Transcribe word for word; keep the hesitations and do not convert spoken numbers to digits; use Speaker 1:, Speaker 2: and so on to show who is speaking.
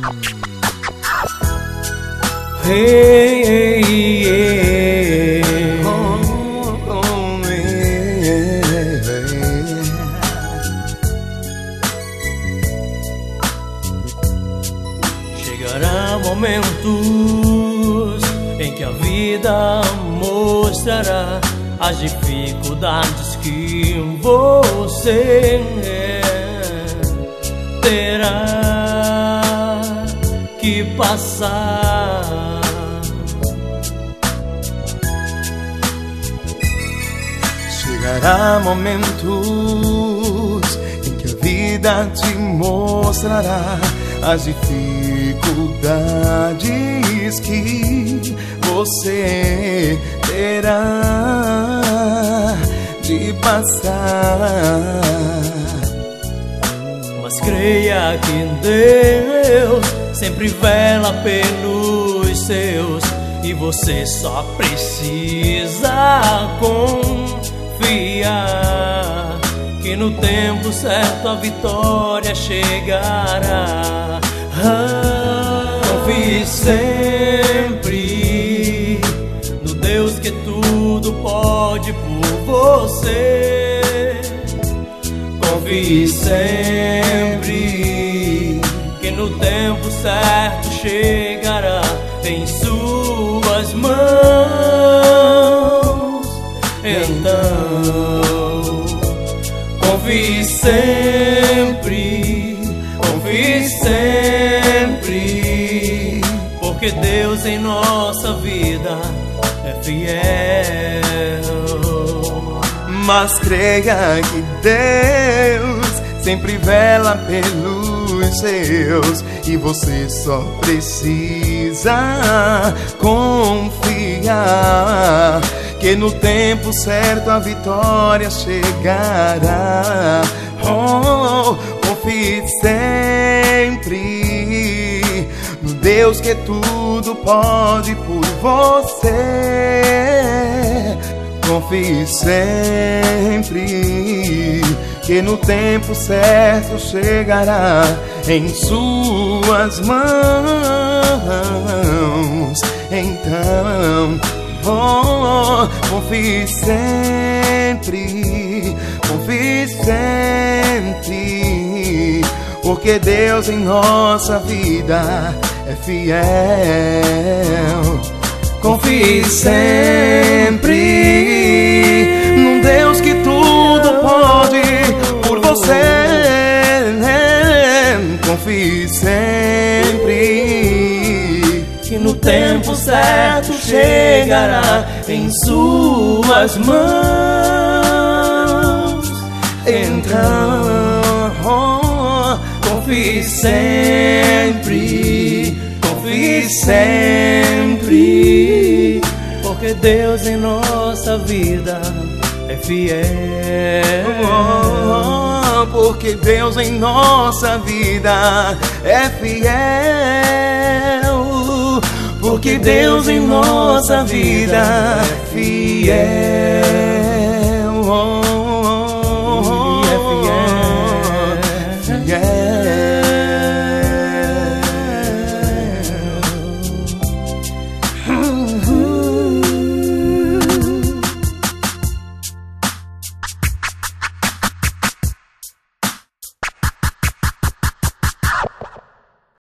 Speaker 1: Hey, hey, yeah.
Speaker 2: Oh, oh, yeah.
Speaker 1: Chegará momentos em que a vida mostrará as dificuldades que você terá que passar.
Speaker 2: Chegará momentos em que a vida te mostrará as dificuldades que você terá de passar.
Speaker 1: Mas creia que Deus sempre vela pelos seus, e você só precisa confiar que no tempo certo a vitória chegará. Ah, confie sempre no Deus que tudo pode por você. Confie sempre que no tempo certo chegará em suas mãos. Então, confie sempre, confie sempre, porque Deus em nossa vida é fiel.
Speaker 2: Mas creia que Deus sempre vela pelos seus, e você só precisa confiar que no tempo certo a vitória chegará. Oh, confie sempre no Deus que tudo pode por você. Confie sempre que no tempo certo chegará em suas mãos. Então, oh, confie sempre, confie sempre, porque Deus em nossa vida é fiel. Confie sempre num Deus que tudo pode por você. Confie sempre
Speaker 1: que no tempo certo chegará em suas mãos.
Speaker 2: Então, oh,
Speaker 1: confie sempre, confie sempre, porque Deus em nossa vida é fiel.
Speaker 2: Oh, porque Deus em nossa vida é fiel. Porque Deus em nossa vida é fiel.